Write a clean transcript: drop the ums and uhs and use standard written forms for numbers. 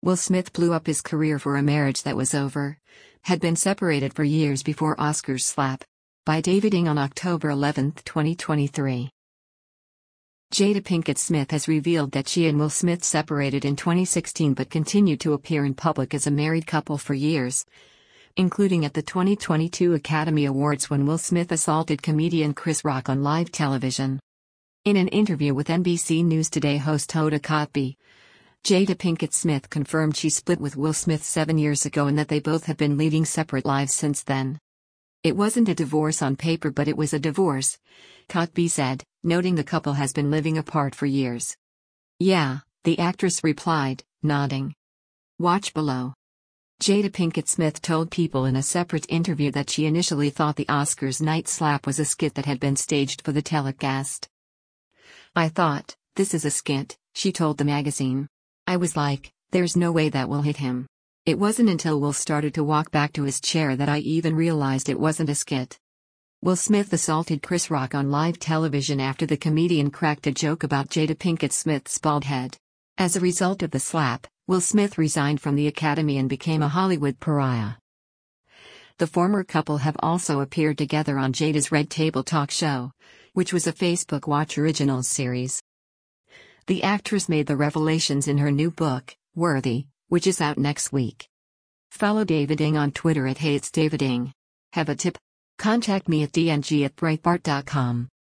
Will Smith blew up his career for a marriage that was over. Had been separated for years before Oscars slap. By David Ng on October 11, 2023. Jada Pinkett Smith has revealed that she and Will Smith separated in 2016 but continued to appear in public as a married couple for years, including at the 2022 Academy Awards when Will Smith assaulted comedian Chris Rock on live television. In an interview with NBC News Today host Hoda Kotb, Jada Pinkett Smith confirmed she split with Will Smith 7 years ago and that they both have been leading separate lives since then. It wasn't a divorce on paper, but it was a divorce, Kotb said, noting the couple has been living apart for years. Yeah, the actress replied, nodding. Watch below. Jada Pinkett Smith told People in a separate interview that she initially thought the Oscars night slap was a skit that had been staged for the telecast. I thought, this is a skit, she told the magazine. I was like, there's no way that will hit him. It wasn't until Will started to walk back to his chair that I even realized it wasn't a skit. Will Smith assaulted Chris Rock on live television after the comedian cracked a joke about Jada Pinkett Smith's bald head. As a result of the slap, Will Smith resigned from the Academy and became a Hollywood pariah. The former couple have also appeared together on Jada's Red Table Talk Show, which was a Facebook Watch Originals series. The actress made the revelations in her new book, Worthy, which is out next week. Follow David Ng on Twitter at @HeyIt'sDavidNg. Have a tip? Contact me at dng@breitbart.com.